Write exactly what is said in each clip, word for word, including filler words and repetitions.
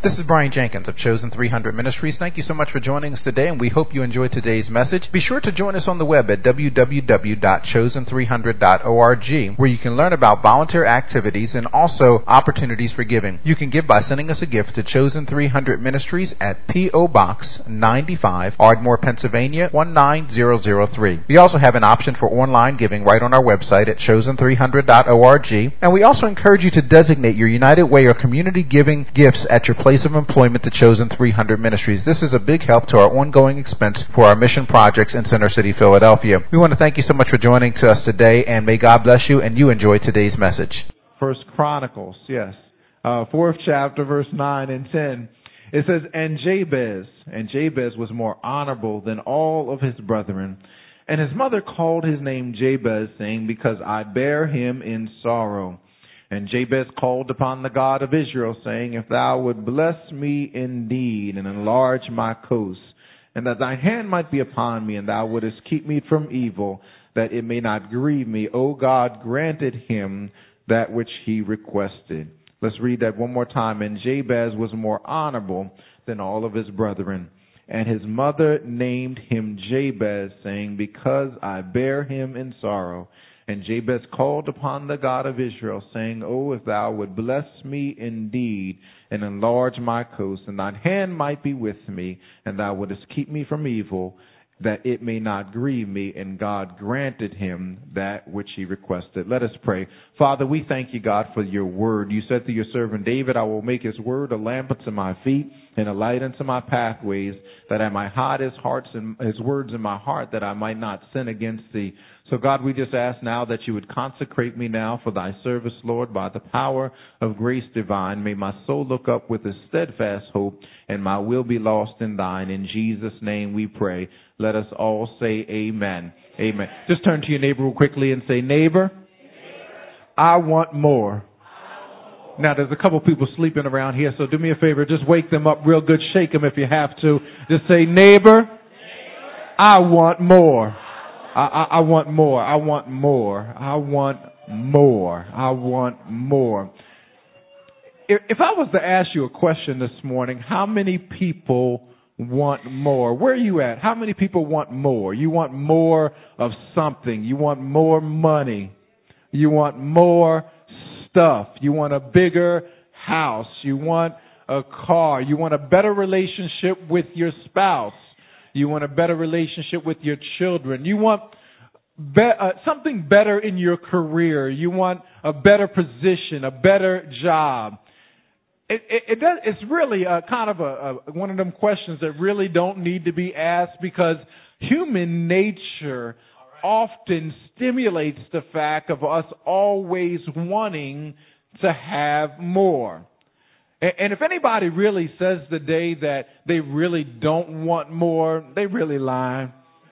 This is Brian Jenkins of Chosen three hundred Ministries. Thank you so much for joining us today, and we hope you enjoyed today's message. Be sure to join us on the web at w w w dot chosen three hundred dot org, where you can learn about volunteer activities and also opportunities for giving. You can give by sending us a gift to Chosen three hundred Ministries at P O. Box ninety-five, Ardmore, Pennsylvania one nine zero zero three. We also have an option for online giving right on our website at chosen three hundred dot org, and we also encourage you to designate your United Way or community giving gifts at your place of employment to Chosen three hundred Ministries. This is a big help to our ongoing expense for our mission projects in Center City, Philadelphia. We want to thank you so much for joining us today, and may God bless you and you enjoy today's message. First Chronicles, yes. Uh, fourth chapter, verse nine and ten. It says, And Jabez, and Jabez was more honorable than all of his brethren, and his mother called his name Jabez, saying, Because I bear him in sorrow. And Jabez called upon the God of Israel, saying, If thou would bless me indeed, and enlarge my coast, and that thine hand might be upon me, and thou wouldest keep me from evil, that it may not grieve me, O God, granted him that which he requested. Let's read that one more time. And Jabez was more honorable than all of his brethren. And his mother named him Jabez, saying, Because I bear him in sorrow. And Jabez called upon the God of Israel, saying, Oh, if thou would bless me indeed, and enlarge my coast, and thine hand might be with me, and thou wouldest keep me from evil, that it may not grieve me. And God granted him that which he requested. Let us pray. Father, we thank you, God, for your word. You said to your servant David, I will make his word a lamp unto my feet and a light unto my pathways, that I might hide his hearts and his words in my heart, that I might not sin against thee. So, God, we just ask now that you would consecrate me now for thy service, Lord, by the power of grace divine. May my soul look up with a steadfast hope, and my will be lost in thine. In Jesus' name we pray. Let us all say amen. Amen. Just turn to your neighbor real quickly and say, Neighbor, I want more. Now, there's a couple people sleeping around here, so do me a favor. Just wake them up real good. Shake them if you have to. Just say, Neighbor, I want more. I, I, I want more. I want more. I want more. I want more. If, if I was to ask you a question this morning, how many people want more? Where are you at? How many people want more? You want more of something. You want more money. You want more stuff. You want a bigger house. You want a car. You want a better relationship with your spouse. You want a better relationship with your children. You want be- uh, something better in your career. You want a better position, a better job. It, it, it does, it's really a kind of a, a one of them questions that really don't need to be asked, because human nature often stimulates the fact of us always wanting to have more. And if anybody really says today that they really don't want more, they really lie.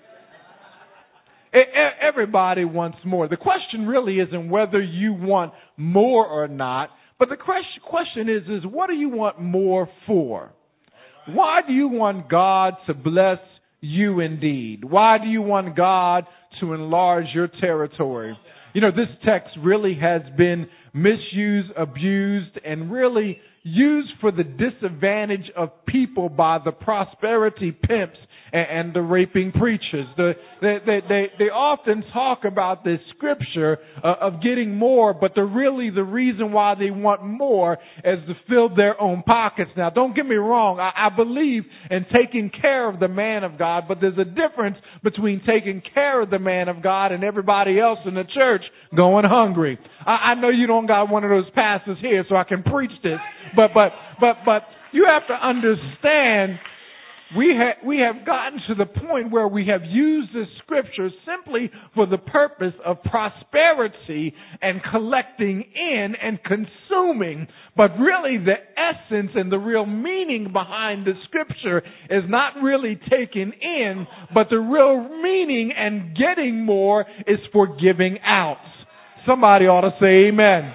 Everybody wants more. The question really isn't whether you want more or not, but the question is, is what do you want more for? Why do you want God to bless you indeed? Why do you want God to enlarge your territory? You know, this text really has been misused, abused, and really used for the disadvantage of people by the prosperity pimps and, and the raping preachers. The, they, they, they, they often talk about this scripture uh, of getting more, but the really the reason why they want more is to fill their own pockets. Now, don't get me wrong. I, I believe in taking care of the man of God, but there's a difference between taking care of the man of God and everybody else in the church going hungry. I, I know you don't got one of those pastors here, so I can preach this. But, but, but, but you have to understand, we have, we have gotten to the point where we have used this scripture simply for the purpose of prosperity and collecting in and consuming. But really the essence and the real meaning behind the scripture is not really taken in, but the real meaning and getting more is for giving out. Somebody ought to say amen.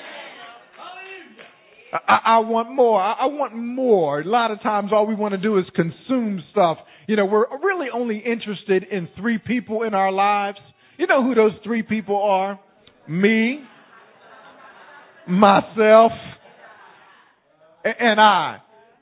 I, I want more. I, I want more. A lot of times all we want to do is consume stuff. You know, we're really only interested in three people in our lives. You know who those three people are? Me, myself, and I.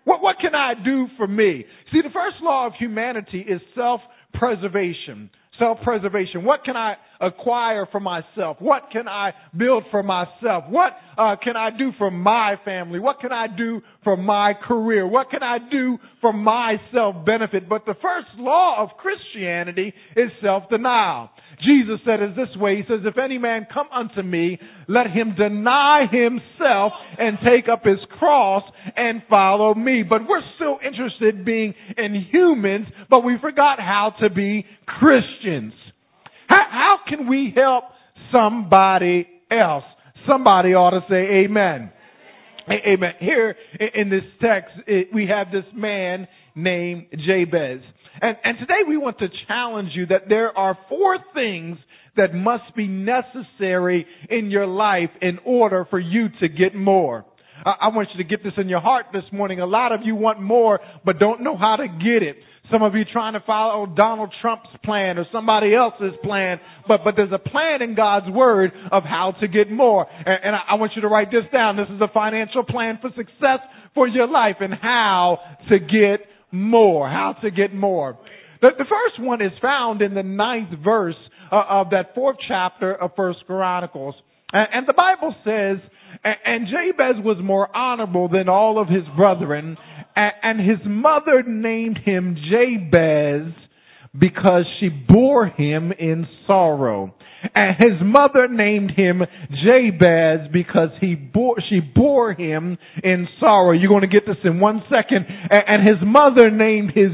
What, what can I do for me? See, the first law of humanity is self-preservation. Self-preservation. What can I acquire for myself? What can I build for myself? What uh, can I do for my family? What can I do for my career? What can I do for my self-benefit? But the first law of Christianity is self-denial. Jesus said it this way. He says, if any man come unto me, let him deny himself and take up his cross and follow me. But we're still interested being in humans, but we forgot how to be Christians. How, how can we help somebody else? Somebody ought to say amen. Amen. Here in this text, we have this man named Jabez. And, and today we want to challenge you that there are four things that must be necessary in your life in order for you to get more. I, I want you to get this in your heart this morning. A lot of you want more, but don't know how to get it. Some of you trying to follow Donald Trump's plan or somebody else's plan, but, but there's a plan in God's word of how to get more. And, and I, I want you to write this down. This is a financial plan for success for your life and how to get more. How to get more. The, the first one is found in the ninth verse uh, of that fourth chapter of First Chronicles. And, and the Bible says, and Jabez was more honorable than all of his brethren, and his mother named him Jabez because she bore him in sorrow. And his mother named him Jabez because he bore, she bore him in sorrow. You're going to get this in one second. And his mother named his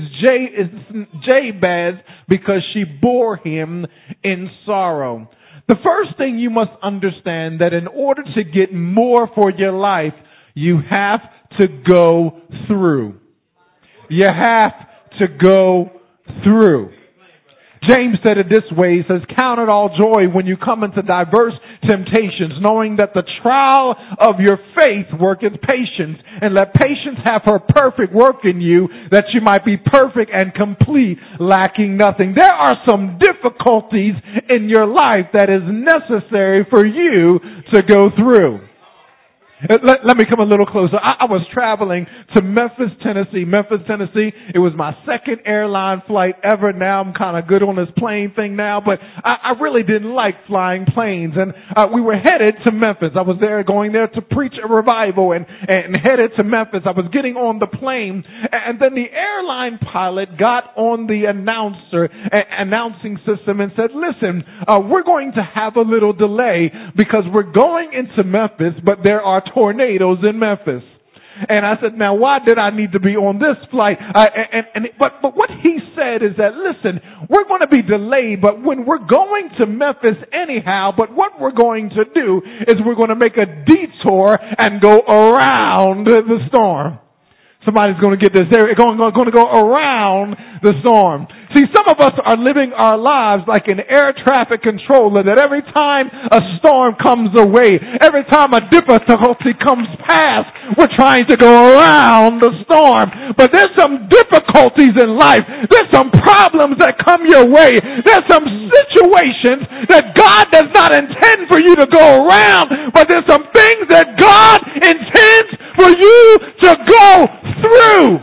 Jabez because she bore him in sorrow. The first thing you must understand that in order to get more for your life, you have to go through. You have to go through. James said it this way. He says, count it all joy when you come into diverse temptations, knowing that the trial of your faith worketh patience, and let patience have her perfect work in you, that you might be perfect and complete, lacking nothing. There are some difficulties in your life that is necessary for you to go through. Let, let me come a little closer. I, I was traveling to Memphis, Tennessee. Memphis, Tennessee. It was my second airline flight ever. Now I'm kind of good on this plane thing now, but I, I really didn't like flying planes. And uh, we were headed to Memphis. I was there going there to preach a revival and, and headed to Memphis. I was getting on the plane, and then the airline pilot got on the announcer uh, announcing system and said, listen, uh, we're going to have a little delay because we're going into Memphis, but there are tornadoes in Memphis. And I said, now why did I need to be on this flight? Uh, and, and, but, but what he said is that, listen, we're going to be delayed, but when we're going to Memphis anyhow, but what we're going to do is we're going to make a detour and go around the storm. Somebody's going to get this. They're going, going to go around the storm. See, some of us are living our lives like an air traffic controller, that every time a storm comes away, every time a difficulty comes past, we're trying to go around the storm. But there's some difficulties in life. There's some problems that come your way. There's some situations that God does not intend for you to go around, but there's some things that God intends for you to go through.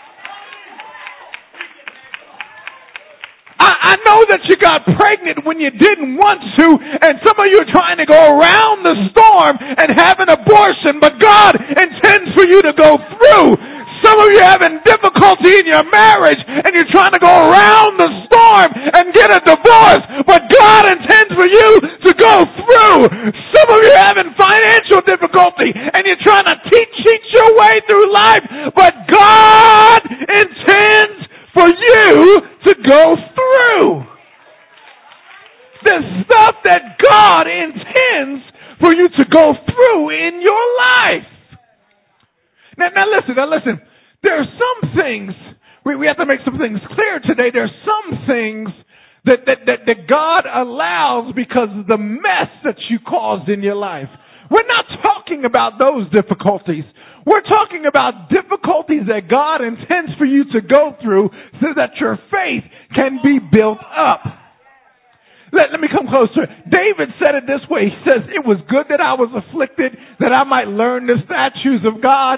I, I know that you got pregnant when you didn't want to, and some of you are trying to go around the storm and have an abortion, but God intends for you to go through. Some of you are having difficulty in your marriage, and you're trying to go around the storm and get a divorce, but God intends for you to go through. Some of you are having financial difficulty, and you're trying to teach, teach your way through life, but God intends for you to go through. There's stuff that God intends for you to go through in your life. Now, now listen, now listen. There are some things, we, we have to make some things clear today. There are some things that, that, that, that God allows because of the mess that you caused in your life. We're not talking about those difficulties. We're talking about difficulties that God intends for you to go through so that your faith can be built up. Let, let me come closer. David said it this way. He says, it was good that I was afflicted, that I might learn the statutes of God.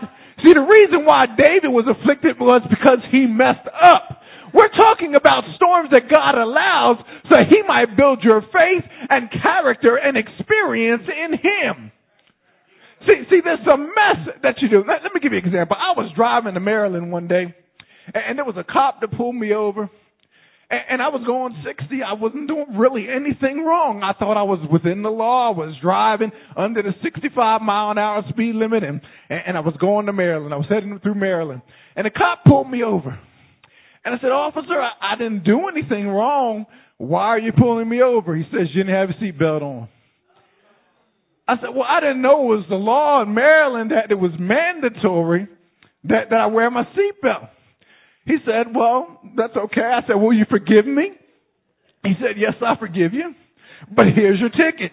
See, the reason why David was afflicted was because he messed up. We're talking about storms that God allows so he might build your faith and character and experience in him. See, see, there's a mess that you do. Let, let me give you an example. I was driving to Maryland one day, and, and there was a cop that pulled me over, and, and I was going sixty. I wasn't doing really anything wrong. I thought I was within the law. I was driving under the sixty-five mile an hour speed limit, and, and, and I was going to Maryland. I was heading through Maryland, and the cop pulled me over. And I said, officer, I, I didn't do anything wrong. Why are you pulling me over? He says, you didn't have a seatbelt on. I said, well, I didn't know it was the law in Maryland that it was mandatory that, that I wear my seatbelt. He said, well, that's okay. I said, will you forgive me? He said, yes, I forgive you, but here's your ticket.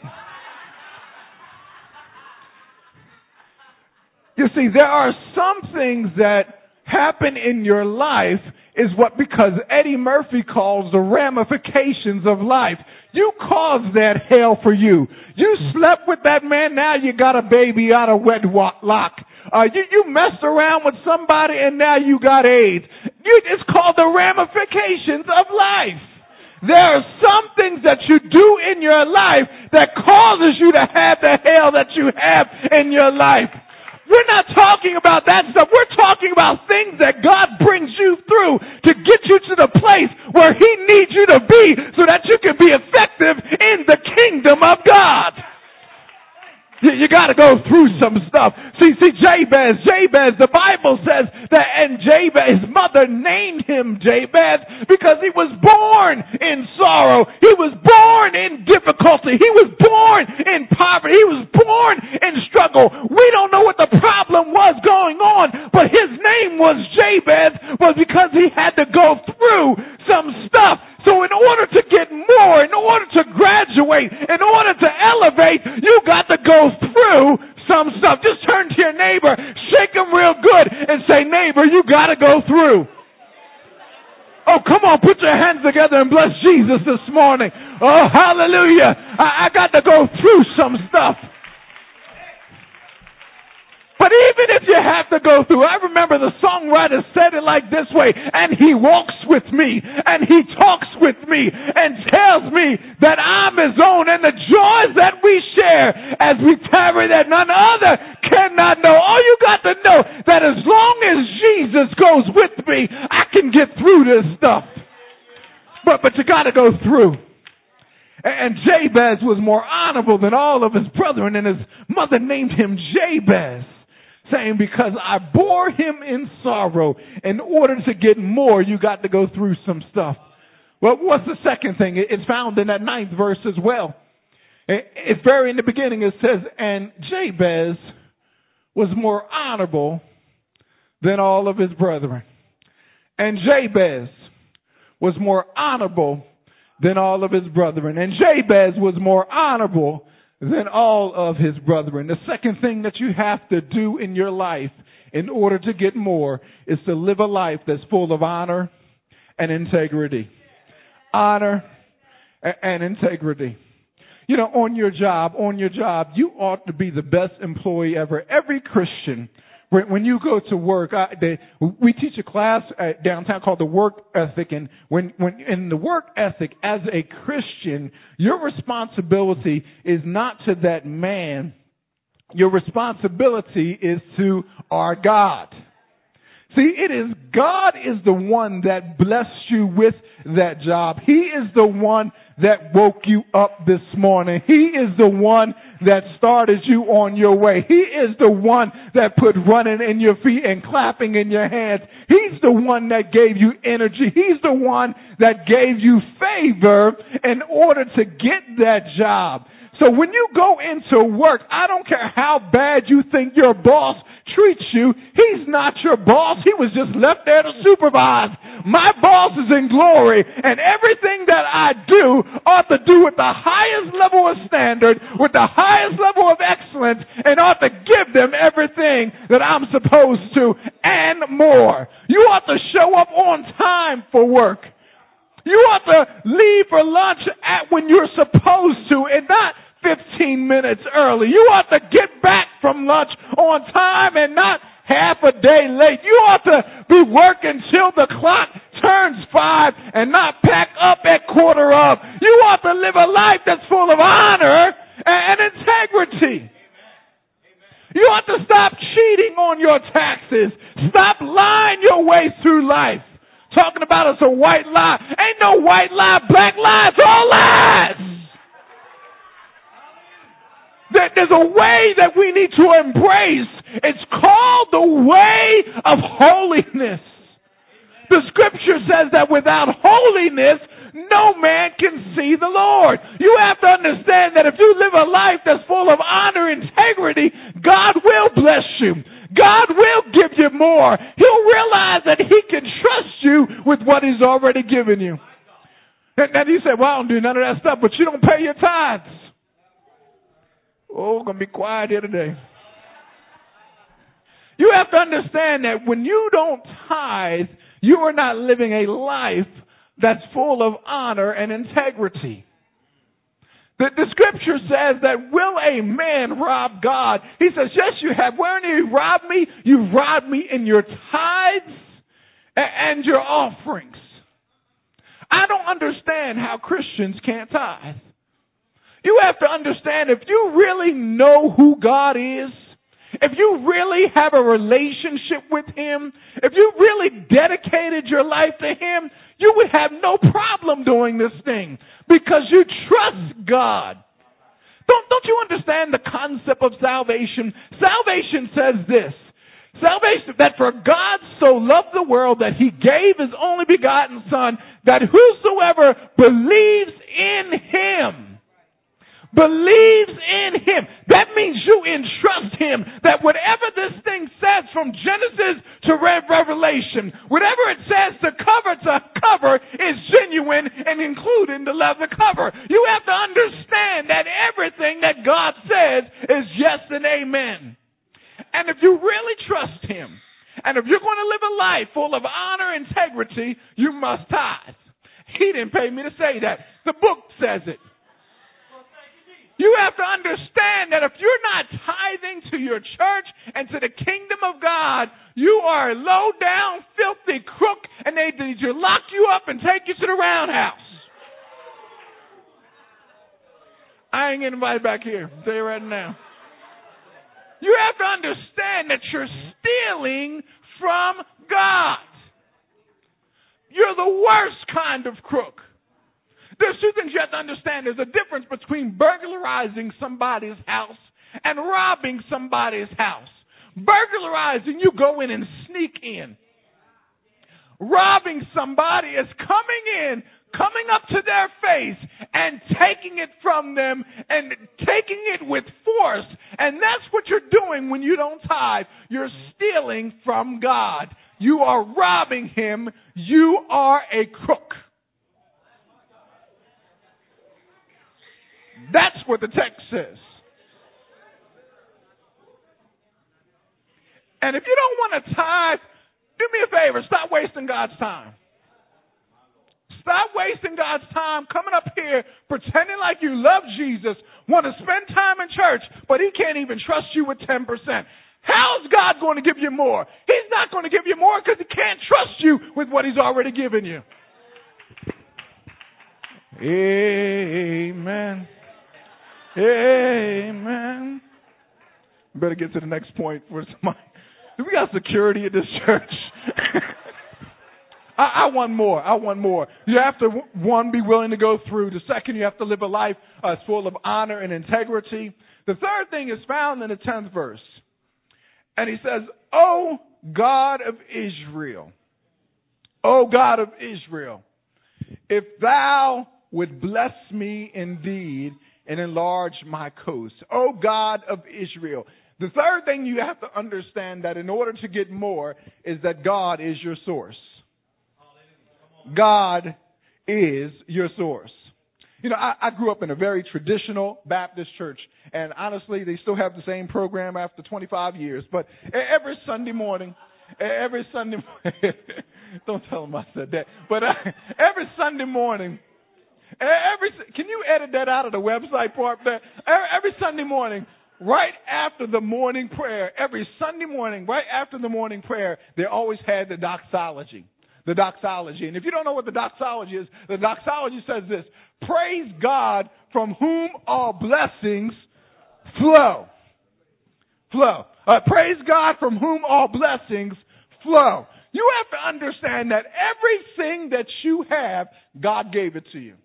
You see, there are some things that happen in your life is what, because Eddie Murphy calls the ramifications of life. You caused that hell for you. You slept with that man, now you got a baby out of wedlock. Uh, you, you messed around with somebody and now you got AIDS. You, it's called the ramifications of life. There are some things that you do in your life that causes you to have the hell that you have in your life. We're not talking about that stuff. We're talking about things that God brings you through to get you to the place where he needs you to be so that you can be effective in the kingdom of God. You, you got to go through some stuff. See, see, Jabez, Jabez, the Bible says that, and Jabez, his mother named him Jabez because he was born in sorrow. He was born in difficulty. He was born in poverty. He was born in struggle. We don't know what the problem was going on, but his name was Jabez was because he had to go through some stuff. So in order to get more, in order to graduate, in order to elevate, you got to go through some stuff. Just turn to your neighbor, shake him real good, and say, neighbor, you got to go through. Oh, come on, put your hands together and bless Jesus this morning. Oh, hallelujah. I, I got to go through some stuff. But even if you have to go through, I remember the songwriter said it like this way, and he walks with me, and he talks with me, and tells me that I'm his own, and the joys that we share as we tarry that none other cannot know. All you got to know that as long as Jesus goes with me, I can get through this stuff. But, but you got to go through. And Jabez was more honorable than all of his brethren, and his mother named him Jabez, saying, because I bore him in sorrow. In order to get more, you got to go through some stuff. Well, what's the second thing? It's found in that ninth verse as well. It's very in the beginning. It says, and Jabez was more honorable than all of his brethren. And Jabez was more honorable than all of his brethren. And Jabez was more honorable than all of his brethren. The second thing that you have to do in your life in order to get more is to live a life that's full of honor and integrity. Honor and integrity. You know, on your job, on your job, you ought to be the best employee ever. Every Christian, when, when you go to work, I, they, we teach a class at downtown called the work ethic. And when, when in the work ethic, as a Christian, your responsibility is not to that man. Your responsibility is to our God. See, it is God is the one that blessed you with that job. He is the one that woke you up this morning. He is the one that started you on your way. He is the one that put running in your feet and clapping in your hands. He's the one that gave you energy. He's the one that gave you favor in order to get that job. So when you go into work, I don't care how bad you think your boss treats you, he's not your boss. He was just left there to supervise. My boss is in glory, and everything that I do ought to do with the highest level of standard, with the highest level of excellence, and ought to give them everything that I'm supposed to and more. You ought to show up on time for work. You ought to leave for lunch at when you're supposed to and not fifteen minutes early. You ought to get back from lunch on time and not half a day late. You ought to be working till the clock turns five and not pack up at quarter of. You ought to live a life that's full of honor and integrity. You ought to stop cheating on your taxes. Stop lying your way through life. Talking about it's a white lie. Ain't no white lie, black lie, it's all lies. There's a way that we need to embrace. It's called the way of holiness. The scripture says that without holiness, no man can see the Lord. You have to understand that if you live a life that's full of honor and integrity, God will bless you. God will give you more. He'll realize that he can trust you with what he's already given you. And then you say, well, I don't do none of that stuff, but you don't pay your tithes. Oh, I'm going to be quiet here today. You have to understand that when you don't tithe, you are not living a life that's full of honor and integrity. The, the scripture says that will a man rob God? He says, yes, you have. When you rob me, you rob me in your tithes and, and your offerings. I don't understand how Christians can't tithe. You have to understand, if you really know who God is, if you really have a relationship with him, if you really dedicated your life to him, you would have no problem doing this thing because you trust God. Don't, don't you understand the concept of salvation? Salvation says this. Salvation, that for God so loved the world that he gave his only begotten Son, that whosoever believes in him, believes in him. That means you entrust him that whatever this thing says from Genesis to Revelation, whatever it says to cover to cover is genuine and including the leather cover. You have to understand that everything that God says is yes and amen. And if you really trust him, and if you're going to live a life full of honor and integrity, you must tithe. He didn't pay me to say that. The book says it. You have to understand that if you're not tithing to your church and to the kingdom of God, you are a low down, filthy crook, and they need to lock you up and take you to the roundhouse. I ain't getting invited back here. I'll tell you right now. You have to understand that you're stealing from God. You're the worst kind of crook. There's two things you have to understand. There's a difference between burglarizing somebody's house and robbing somebody's house. Burglarizing, you go in and sneak in. Robbing somebody is coming in, coming up to their face and taking it from them and taking it with force. And that's what you're doing when you don't tithe. You're stealing from God. You are robbing him. You are a crook. That's what the text says. And if you don't want to tithe, do me a favor. Stop wasting God's time. Stop wasting God's time coming up here pretending like you love Jesus, want to spend time in church, but he can't even trust you with ten percent. How's God going to give you more? He's not going to give you more because he can't trust you with what he's already given you. Amen. Amen. Better get to the next point. Where's my? We got security at this church. I, I want more. I want more. You have to, one, be willing to go through. The second, you have to live a life uh, full of honor and integrity. The third thing is found in the tenth verse. And he says, O God of Israel, O God of Israel, if thou would bless me indeed and enlarge my coast. O God of Israel. The third thing you have to understand that in order to get more is that God is your source. God is your source. You know, I, I grew up in a very traditional Baptist church, and honestly, they still have the same program after twenty-five years. But every Sunday morning, every Sunday, don't tell them I said that, but uh, every Sunday morning, every can you edit that out of the website part? There, every Sunday morning, right after the morning prayer, every Sunday morning, right after the morning prayer, they always had the doxology. The doxology. And if you don't know what the doxology is, the doxology says this: praise God from whom all blessings flow. Flow. Uh, praise God from whom all blessings flow. You have to understand that everything that you have, God gave it to you.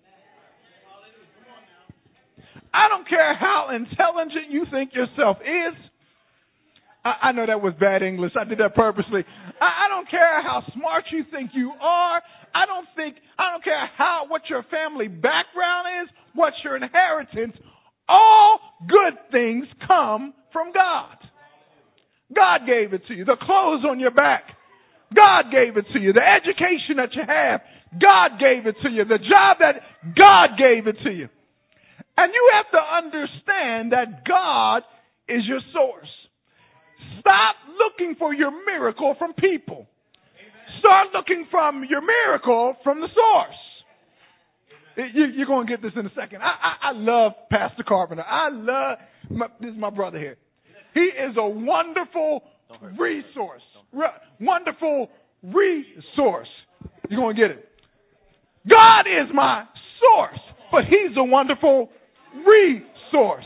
I don't care how intelligent you think yourself is. I, I know that was bad English. I did that purposely. I, I don't care how smart you think you are. I don't think, I don't care how, what your family background is, what's your inheritance. All good things come from God. God gave it to you. The clothes on your back, God gave it to you. The education that you have, God gave it to you. The job that God gave it to you. And you have to understand that God is your source. Stop looking for your miracle from people. Start looking from your miracle from the source. You, you're going to get this in a second. I, I, I love Pastor Carpenter. I love, my, this is my brother here. He is a wonderful resource. Re- wonderful resource. You're going to get it. God is my source, but he's a wonderful resource.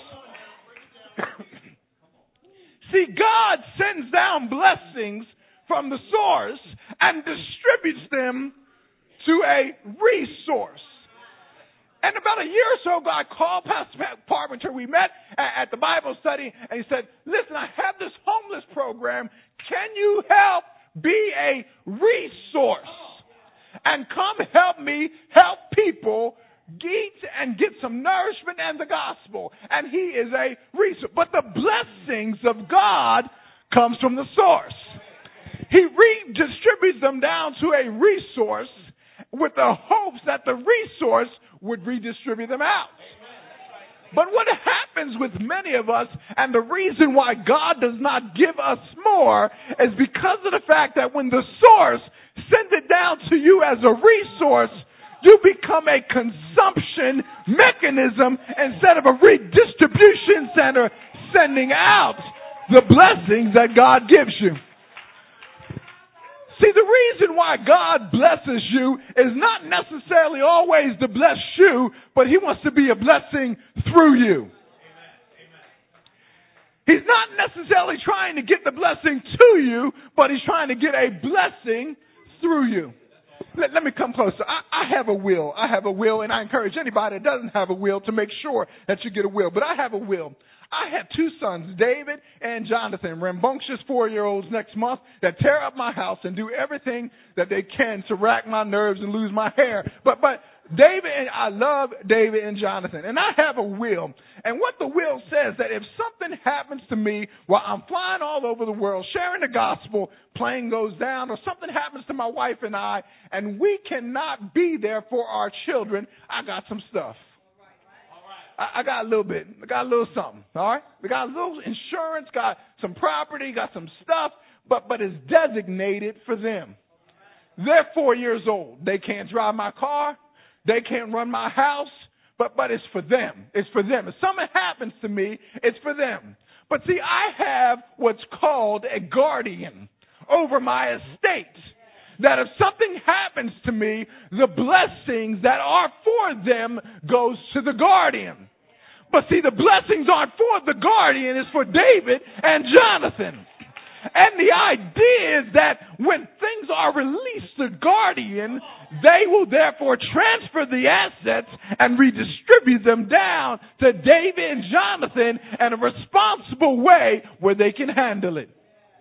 See, God sends down blessings from the source and distributes them to a resource. And about a year or so ago, I called Pastor Parmenter. We met at the Bible study, and he said, listen, I have this homeless program. Can you help be a resource and come help me help people eat and get some nourishment and the gospel? And he is a resource. But the blessings of God comes from the source. He redistributes them down to a resource with the hopes that the resource would redistribute them out. But what happens with many of us, and the reason why God does not give us more, is because of the fact that when the source sends it down to you as a resource, you become a consumption mechanism instead of a redistribution center sending out the blessings that God gives you. See, the reason why God blesses you is not necessarily always to bless you, but he wants to be a blessing through you. He's not necessarily trying to get the blessing to you, but he's trying to get a blessing through you. Let, let me come closer. I, I have a will. I have a will, and I encourage anybody that doesn't have a will to make sure that you get a will. But I have a will. I have two sons, David and Jonathan, rambunctious four-year-olds next month that tear up my house and do everything that they can to rack my nerves and lose my hair. But but David and I love David and Jonathan, and I have a will. And what the will says that if something happens to me while I'm flying all over the world, sharing the gospel, plane goes down, or something happens to my wife and I, and we cannot be there for our children, I got some stuff. I got a little bit. I got a little something. All right? We got a little insurance, got some property, got some stuff, but, but it's designated for them. They're four years old. They can't drive my car. They can't run my house, but, but it's for them. It's for them. If something happens to me, it's for them. But see, I have what's called a guardian over my estate. That if something happens to me, the blessings that are for them goes to the guardian. But see, the blessings aren't for the guardian, it's for David and Jonathan. And the idea is that when things are released to guardian, they will therefore transfer the assets and redistribute them down to David and Jonathan in a responsible way where they can handle it.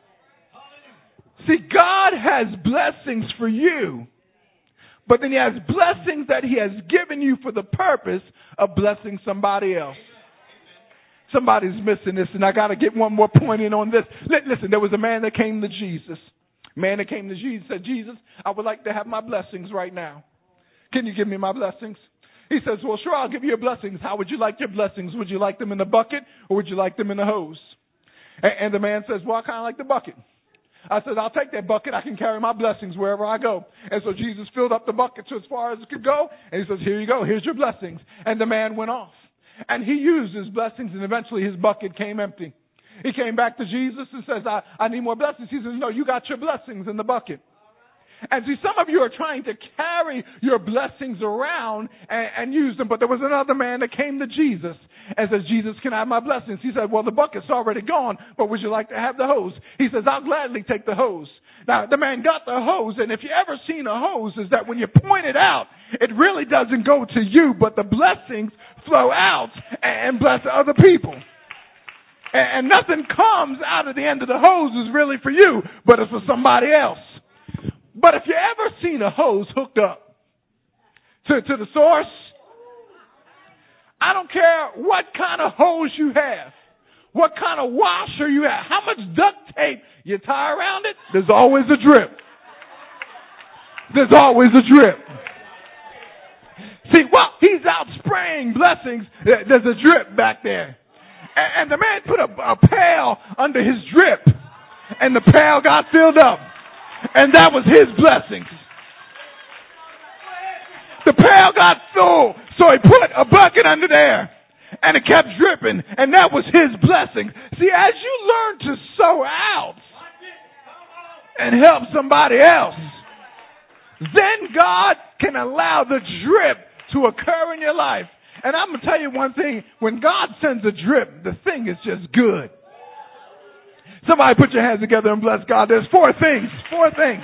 See, God has blessings for you, but then he has blessings that he has given you for the purpose of blessing somebody else. Somebody's missing this, and I got to get one more point in on this. Listen, there was a man that came to Jesus. A man that came to Jesus said, Jesus, I would like to have my blessings right now. Can you give me my blessings? He says, well, sure, I'll give you your blessings. How would you like your blessings? Would you like them in the bucket, or would you like them in the hose? And, and the man says, well, I kind of like the bucket. I said, I'll take that bucket. I can carry my blessings wherever I go. And so Jesus filled up the bucket to as far as it could go. And he says, here you go. Here's your blessings. And the man went off. And he used his blessings, and eventually his bucket came empty. He came back to Jesus and says, I, I need more blessings. He says, no, you got your blessings in the bucket. And see, some of you are trying to carry your blessings around and, and use them. But there was another man that came to Jesus and says, Jesus, can I have my blessings? He said, well, the bucket's already gone, but would you like to have the hose? He says, I'll gladly take the hose. Now, the man got the hose, and if you ever seen a hose, is that when you point it out, it really doesn't go to you, but the blessings flow out and bless other people. And, and nothing comes out of the end of the hose is really for you, but it's for somebody else. But if you ever seen a hose hooked up to, to the source, I don't care what kind of hose you have, what kind of washer you have, how much duct tape you tie around it, there's always a drip. There's always a drip. See, well, he's out spraying blessings. There's a drip back there. And, and the man put a, a pail under his drip, and the pail got filled up. And that was his blessings. The pail got full, so he put a bucket under there, and it kept dripping, and that was his blessing. See, as you learn to sow out and help somebody else, then God can allow the drip to occur in your life. And I'm going to tell you one thing, when God sends a drip, the thing is just good. Somebody put your hands together and bless God. There's four things. Four things.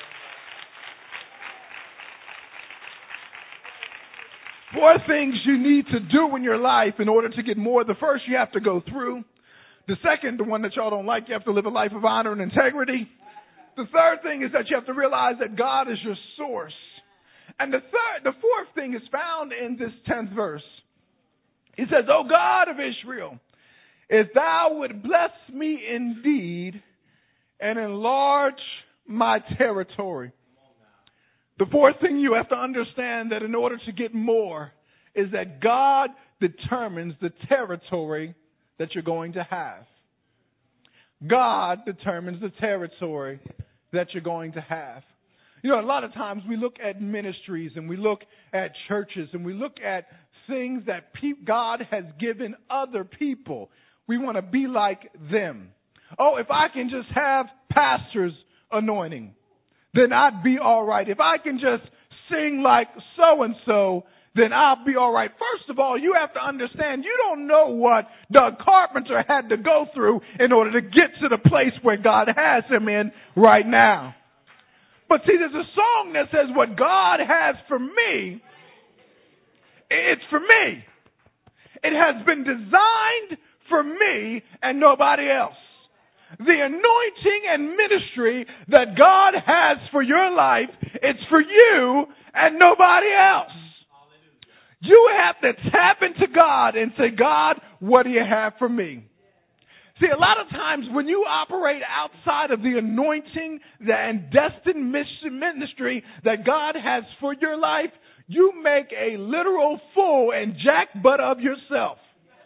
Four things you need to do in your life in order to get more. The first, you have to go through. The second, the one that y'all don't like, you have to live a life of honor and integrity. The third thing is that you have to realize that God is your source. And the third, the fourth thing is found in this tenth verse. He says, O God of Israel, if thou would bless me indeed and enlarge my territory. The fourth thing you have to understand that in order to get more is that God determines the territory that you're going to have. God determines the territory that you're going to have. You know, a lot of times we look at ministries and we look at churches and we look at things that pe- God has given other people. We want to be like them. Oh, if I can just have pastor's anointing, then I'd be all right. If I can just sing like so-and-so, then I'll be all right. First of all, you have to understand, you don't know what Doug Carpenter had to go through in order to get to the place where God has him in right now. But see, there's a song that says, what God has for me, it's for me. It has been designed for me and nobody else. The anointing and ministry that God has for your life, it's for you and nobody else. You have to tap into God and say, God, what do you have for me? See, a lot of times when you operate outside of the anointing and destined ministry that God has for your life, you make a literal fool and jackbutt of yourself.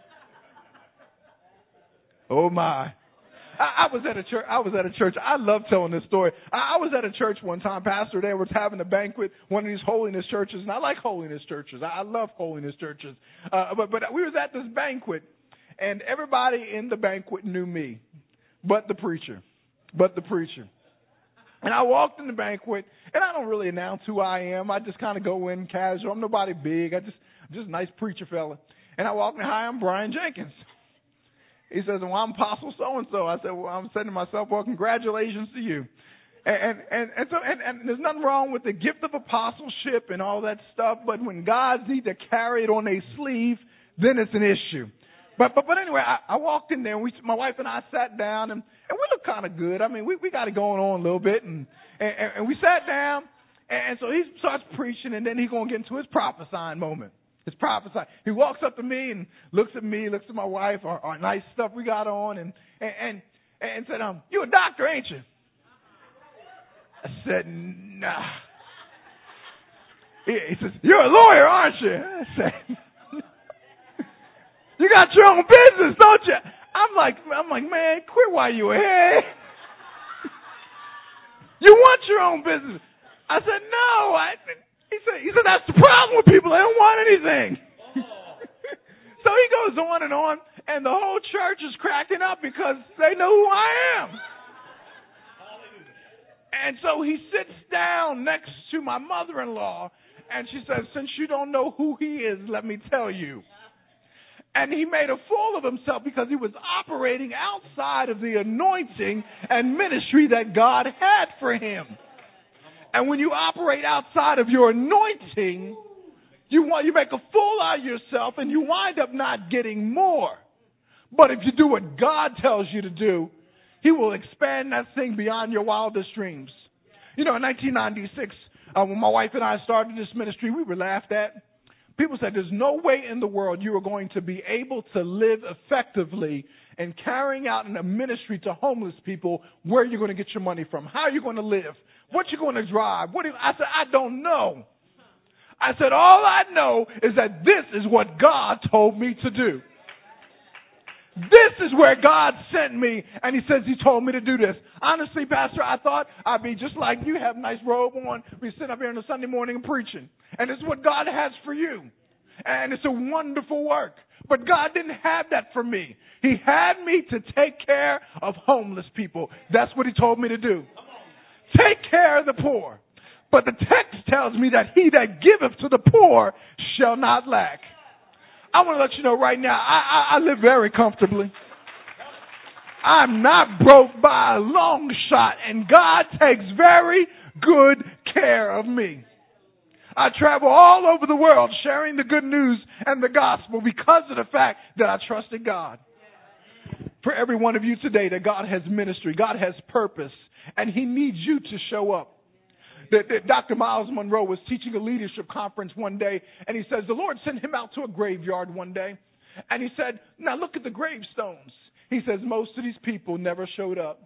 Oh my. I, I was at a church, I was at a church, I love telling this story. I, I was at a church one time, pastor, they were having a banquet, one of these holiness churches, and I like holiness churches. I, I love holiness churches. Uh, but, but we was at this banquet, and everybody in the banquet knew me, but the preacher, but the preacher. And I walked in the banquet, and I don't really announce who I am. I just kind of go in casual. I'm nobody big. I just, I'm just a nice preacher fella. And I walked in, hi, I'm Brian Jenkins. He says, well, I'm Apostle so-and-so. I said, well, I'm saying to myself, well, congratulations to you. And, and, and so, and, and there's nothing wrong with the gift of apostleship and all that stuff, but when God needs to carry it on a sleeve, then it's an issue. But, but, but anyway, I, I walked in there, and we, my wife and I sat down, and, and we looked kind of good. I mean, we, we got it going on a little bit, and, and, and we sat down, and so he starts preaching, and then he's going to get into his prophesying moment. His prophesying. He walks up to me and looks at me, looks at my wife, our, our nice stuff we got on, and, and, and, and said, um, you a doctor, ain't you? I said, nah. He, he says, you're a lawyer, aren't you? I said, you got your own business, don't you? I'm like, I'm like, man, quit while you ahead. You want your own business. I said, no. I, he said, he said, that's the problem with people. They don't want anything. So so he goes on and on, and the whole church is cracking up because they know who I am. And so he sits down next to my mother-in-law, and she says, since you don't know who he is, let me tell you. And he made a fool of himself because he was operating outside of the anointing and ministry that God had for him. And when you operate outside of your anointing, you want, you make a fool out of yourself and you wind up not getting more. But if you do what God tells you to do, he will expand that thing beyond your wildest dreams. You know, in nineteen ninety-six, uh, when my wife and I started this ministry, we were laughed at. People said there's no way in the world you are going to be able to live effectively in carrying out in a ministry to homeless people. Where are you going to get your money from? How are you going to live? What you going to drive? What do you, I said, I don't know. I said, all I know is that this is what God told me to do. This is where God sent me, and he says he told me to do this. Honestly, Pastor, I thought I'd be just like you, have a nice robe on, be sitting up here on a Sunday morning and preaching. And this is what God has for you. And it's a wonderful work. But God didn't have that for me. He had me to take care of homeless people. That's what he told me to do. Take care of the poor. But the text tells me that he that giveth to the poor shall not lack. I want to let you know right now, I, I, I live very comfortably. I'm not broke by a long shot, and God takes very good care of me. I travel all over the world sharing the good news and the gospel because of the fact that I trusted God. For every one of you today, that God has ministry, God has purpose, and he needs you to show up. That, that Doctor Miles Monroe was teaching a leadership conference one day, and he says the Lord sent him out to a graveyard one day, and he said, now look at the gravestones. He says most of these people never showed up.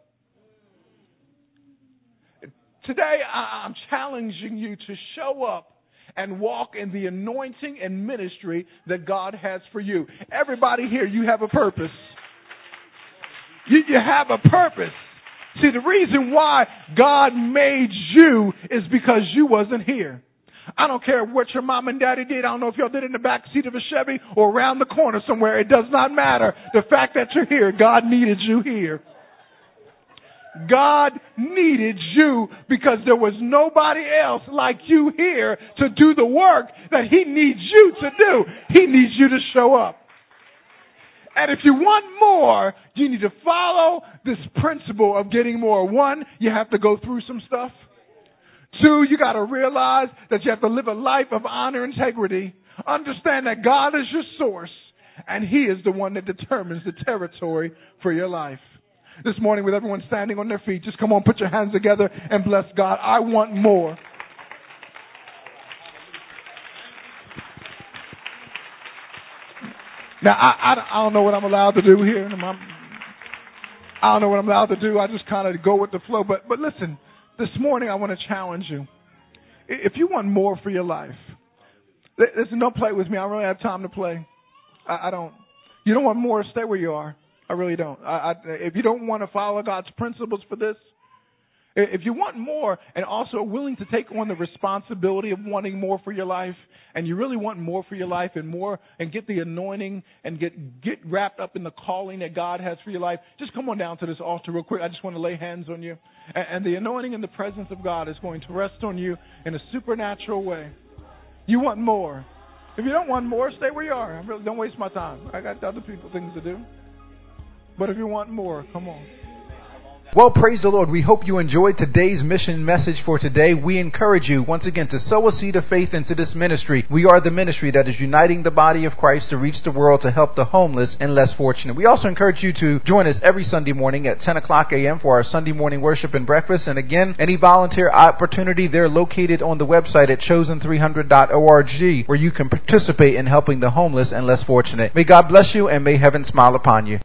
Today, I, I'm challenging you to show up and walk in the anointing and ministry that God has for you. Everybody here, you have a purpose. You, you have a purpose. See, the reason why God made you is because you wasn't here. I don't care what your mom and daddy did. I don't know if y'all did it in the back seat of a Chevy or around the corner somewhere. It does not matter. The fact that you're here, God needed you here. God needed you because there was nobody else like you here to do the work that he needs you to do. He needs you to show up. And if you want more, you need to follow this principle of getting more. One, you have to go through some stuff. Two, you got to realize that you have to live a life of honor and integrity. Understand that God is your source, and he is the one that determines the territory for your life. This morning, with everyone standing on their feet, just come on, put your hands together and bless God. I want more. Now, I, I, I don't know what I'm allowed to do here. I don't know what I'm allowed to do. I just kind of go with the flow. But, but listen, this morning I want to challenge you. If you want more for your life, listen, don't play with me. I don't really have time to play. I, I don't. You don't want more, stay where you are. I really don't. I, I, if you don't want to follow God's principles for this, if you want more and also are willing to take on the responsibility of wanting more for your life, and you really want more for your life and more and get the anointing and get, get wrapped up in the calling that God has for your life, just come on down to this altar real quick. I just want to lay hands on you. And, and the anointing and the presence of God is going to rest on you in a supernatural way. You want more. If you don't want more, stay where you are. I really don't waste my time. I got other people things to do. But if you want more, come on. Well, praise the Lord. We hope you enjoyed today's mission message for today. We encourage you once again to sow a seed of faith into this ministry. We are the ministry that is uniting the body of Christ to reach the world to help the homeless and less fortunate. We also encourage you to join us every Sunday morning at ten o'clock a.m. for our Sunday morning worship and breakfast. And again, any volunteer opportunity, they're located on the website at chosen three hundred dot org, where you can participate in helping the homeless and less fortunate. May God bless you and may heaven smile upon you.